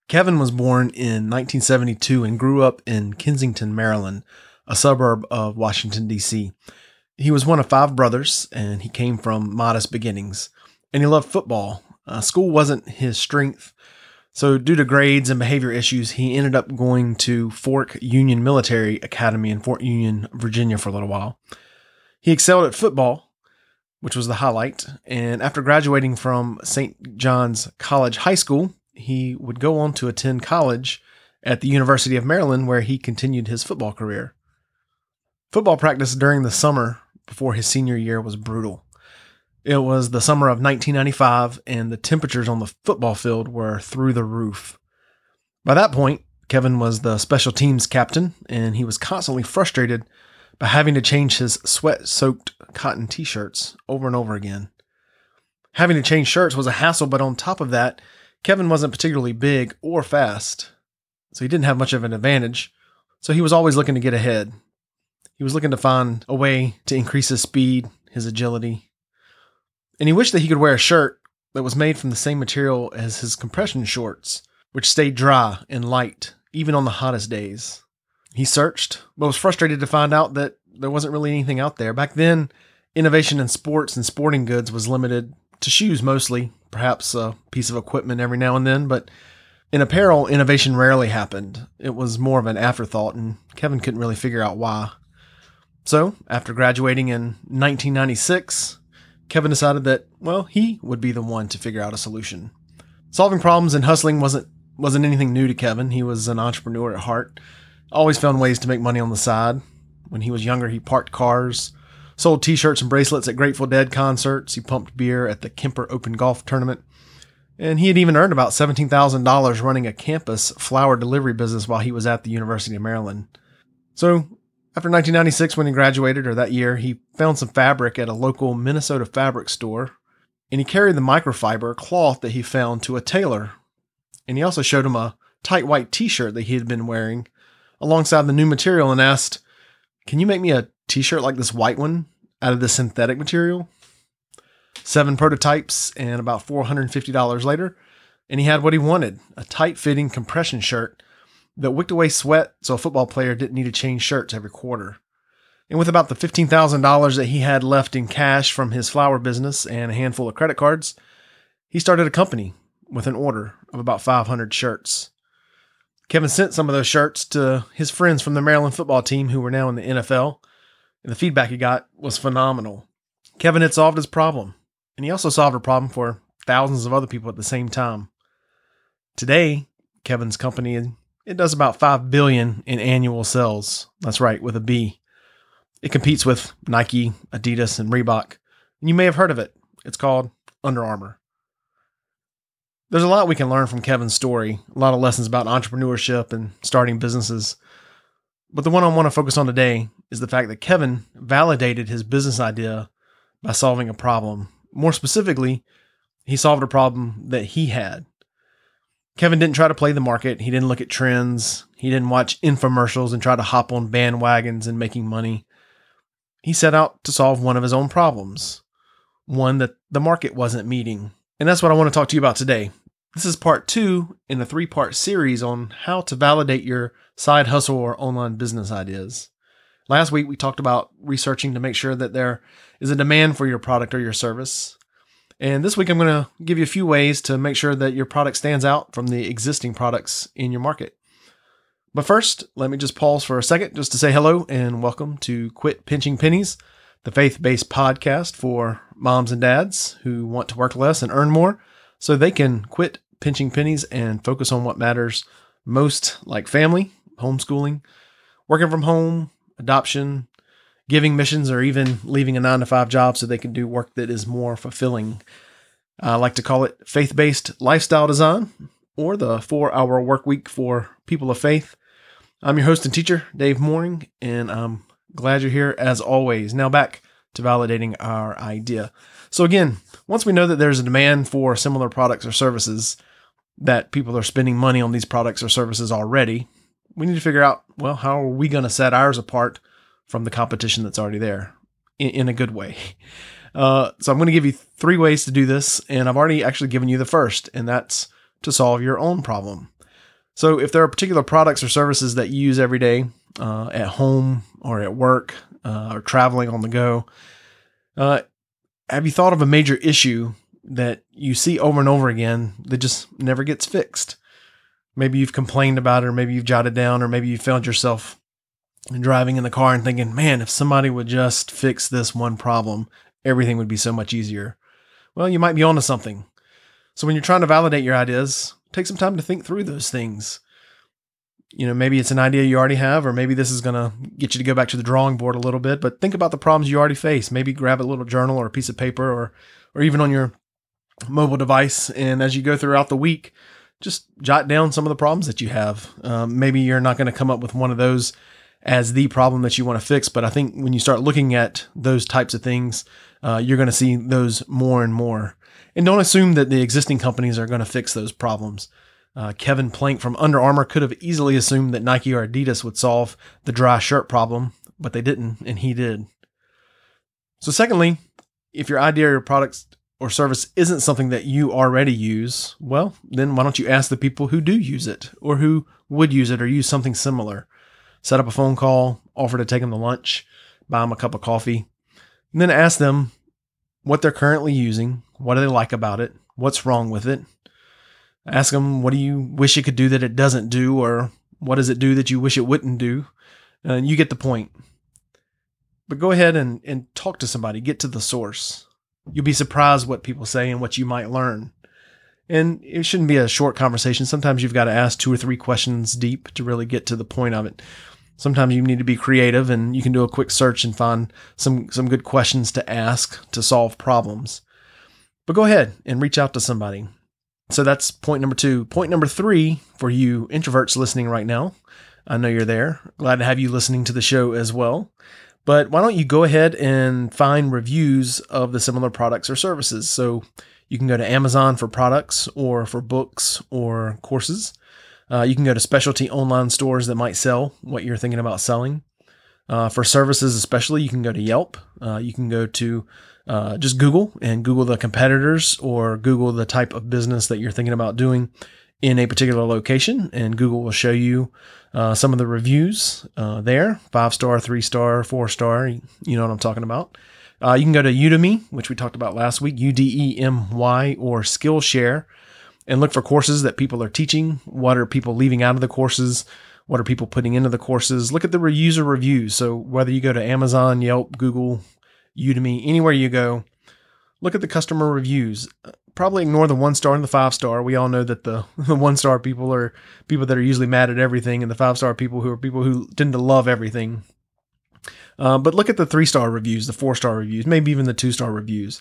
Kevin was born in 1972 and grew up in Kensington, Maryland, a suburb of Washington, D.C. He was one of 5 brothers, and he came from modest beginnings. And he loved football. School wasn't his strength, so due to grades and behavior issues, he ended up going to Fork Union Military Academy in Fort Union, Virginia for a little while. He excelled at football, which was the highlight, and after graduating from St. John's College High School, he would go on to attend college at the University of Maryland, where he continued his football career. Football practice during the summer before his senior year was brutal. It was the summer of 1995, and the temperatures on the football field were through the roof. By that point, Kevin was the special teams captain, and he was constantly frustrated by having to change his sweat-soaked cotton t-shirts over and over again. Having to change shirts was a hassle, but on top of that, Kevin wasn't particularly big or fast, so he didn't have much of an advantage, so he was always looking to get ahead. He was looking to find a way to increase his speed, his agility, and he wished that he could wear a shirt that was made from the same material as his compression shorts, which stayed dry and light, even on the hottest days. He searched, but was frustrated to find out that there wasn't really anything out there. Back then, innovation in sports and sporting goods was limited to shoes mostly, perhaps a piece of equipment every now and then, but in apparel, innovation rarely happened. It was more of an afterthought, and Kevin couldn't really figure out why. So, after graduating in 1996, Kevin decided that, well, he would be the one to figure out a solution. Solving problems and hustling wasn't anything new to Kevin. He was an entrepreneur at heart, always found ways to make money on the side. When he was younger, he parked cars, sold t-shirts and bracelets at Grateful Dead concerts. He pumped beer at the Kemper Open Golf Tournament. And he had even earned about $17,000 running a campus flower delivery business while he was at the University of Maryland. So, after 1996, when he graduated, or that year, he found some fabric at a local Minnesota fabric store, and he carried the microfiber cloth that he found to a tailor. And he also showed him a tight white t-shirt that he had been wearing alongside the new material and asked, "Can you make me a t-shirt like this white one out of the synthetic material?" 7 prototypes and about $450 later, and he had what he wanted, a tight-fitting compression shirt that wicked away sweat so a football player didn't need to change shirts every quarter. And with about the $15,000 that he had left in cash from his flower business and a handful of credit cards, he started a company with an order of about 500 shirts. Kevin sent some of those shirts to his friends from the Maryland football team who were now in the NFL, and the feedback he got was phenomenal. Kevin had solved his problem, and he also solved a problem for thousands of other people at the same time. Today, Kevin's company, it does about $5 billion in annual sales. That's right, with a B. It competes with Nike, Adidas, and Reebok. And you may have heard of it. It's called Under Armour. There's a lot we can learn from Kevin's story, a lot of lessons about entrepreneurship and starting businesses. But the one I want to focus on today is the fact that Kevin validated his business idea by solving a problem. More specifically, he solved a problem that he had. Kevin didn't try to play the market. He didn't look at trends. He didn't watch infomercials and try to hop on bandwagons and making money. He set out to solve one of his own problems, one that the market wasn't meeting. And that's what I want to talk to you about today. This is part 2 in a 3-part series on how to validate your side hustle or online business ideas. Last week, we talked about researching to make sure that there is a demand for your product or your service. And this week, I'm going to give you a few ways to make sure that your product stands out from the existing products in your market. But first, let me just pause for a second just to say hello and welcome to Quit Pinching Pennies, the faith-based podcast for moms and dads who want to work less and earn more so they can quit pinching pennies and focus on what matters most, like family, homeschooling, working from home, adoption, giving missions, or even leaving a 9-to-5 job so they can do work that is more fulfilling. I like to call it faith-based lifestyle design, or the 4-hour work week for people of faith. I'm your host and teacher, Dave Mooring, and I'm glad you're here as always. Now back to validating our idea. So again, once we know that there's a demand for similar products or services, that people are spending money on these products or services already, we need to figure out, well, how are we going to set ours apart from the competition that's already there in a good way? So I'm going to give you 3 ways to do this, and I've already actually given you the first, and that's to solve your own problem. So if there are particular products or services that you use every day at home or at work or traveling on the go, have you thought of a major issue that you see over and over again that just never gets fixed? Maybe you've complained about it, or maybe you've jotted down, or maybe you found yourself driving in the car and thinking, man, if somebody would just fix this one problem, everything would be so much easier. Well, you might be onto something. So when you're trying to validate your ideas, take some time to think through those things. Maybe it's an idea you already have, or maybe this is going to get you to go back to the drawing board a little bit, but think about the problems you already face. Maybe grab a little journal or a piece of paper or even on your mobile device. And as you go throughout the week, just jot down some of the problems that you have. Maybe you're not going to come up with one of those as the problem that you want to fix, but I think when you start looking at those types of things, you're going to see those more and more. And don't assume that the existing companies are going to fix those problems. Kevin Plank from Under Armour could have easily assumed that Nike or Adidas would solve the dry shirt problem, but they didn't, and he did. So secondly, if your idea or your product or service isn't something that you already use, well, then why don't you ask the people who do use it, or who would use it or use something similar? Set up a phone call, offer to take them to lunch, buy them a cup of coffee, and then ask them what they're currently using, what do they like about it, what's wrong with it. Ask them, what do you wish it could do that it doesn't do, or what does it do that you wish it wouldn't do? And you get the point. But go ahead and talk to somebody, get to the source. You'll be surprised what people say and what you might learn. And it shouldn't be a short conversation. Sometimes you've got to ask 2 or 3 questions deep to really get to the point of it. Sometimes you need to be creative, and you can do a quick search and find some good questions to ask to solve problems. But go ahead and reach out to somebody. So that's point number 2. Point number 3 for you introverts listening right now. I know you're there. Glad to have you listening to the show as well. But why don't you go ahead and find reviews of the similar products or services? So you can go to Amazon for products or for books or courses. You can go to specialty online stores that might sell what you're thinking about selling. For services especially, you can go to Yelp. You can go to just Google the competitors, or Google the type of business that you're thinking about doing in a particular location, and Google will show you some of the reviews there, 5-star, 3-star, 4-star, you know what I'm talking about. You can go to Udemy, which we talked about last week, Udemy, or Skillshare, and look for courses that people are teaching. What are people leaving out of the courses? What are people putting into the courses? Look at the user reviews. So whether you go to Amazon, Yelp, Google, Udemy, anywhere you go, look at the customer reviews. Probably ignore the 1-star and the 5-star. We all know that the 1-star people are people that are usually mad at everything, and the 5-star people who tend to love everything. But look at the 3-star reviews, the 4-star reviews, maybe even the 2-star reviews.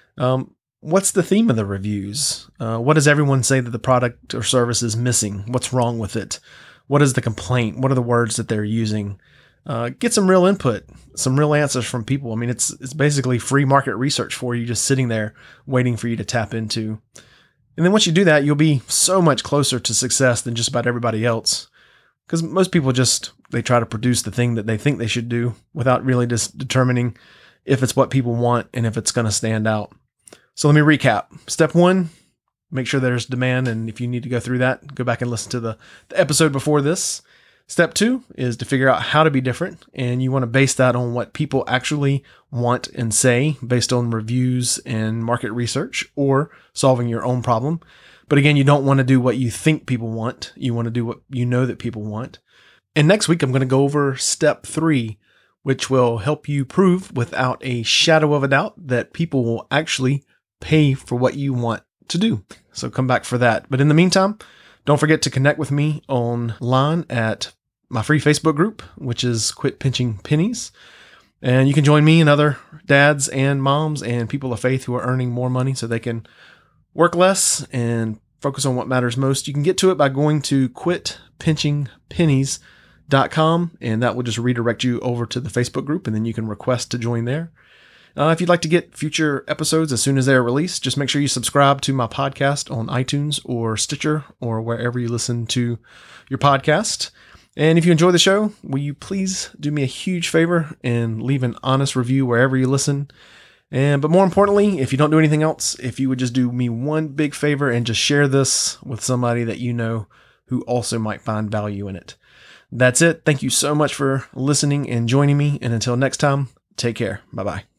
What's the theme of the reviews? What does everyone say that the product or service is missing? What's wrong with it? What is the complaint? What are the words that they're using? Get some real input, some real answers from people. I mean, it's basically free market research for you, just sitting there waiting for you to tap into. And then once you do that, you'll be so much closer to success than just about everybody else. Because most people they try to produce the thing that they think they should do without really just determining if it's what people want and if it's going to stand out. So let me recap. Step 1, make sure there's demand. And if you need to go through that, go back and listen to the episode before this. Step 2 is to figure out how to be different. And you want to base that on what people actually want and say based on reviews and market research, or solving your own problem. But again, you don't want to do what you think people want. You want to do what you know that people want. And next week, I'm going to go over step 3, which will help you prove without a shadow of a doubt that people will actually pay for what you want to do. So come back for that. But in the meantime, don't forget to connect with me online at my free Facebook group, which is Quit Pinching Pennies. And you can join me and other dads and moms and people of faith who are earning more money so they can work less and focus on what matters most. You can get to it by going to quitpinchingpennies.com, and that will just redirect you over to the Facebook group, and then you can request to join there. If you'd like to get future episodes as soon as they're released, just make sure you subscribe to my podcast on iTunes or Stitcher or wherever you listen to your podcast. And if you enjoy the show, will you please do me a huge favor and leave an honest review wherever you listen? But more importantly, if you don't do anything else, if you would just do me one big favor and just share this with somebody that you know who also might find value in it. That's it. Thank you so much for listening and joining me. And until next time, take care. Bye-bye.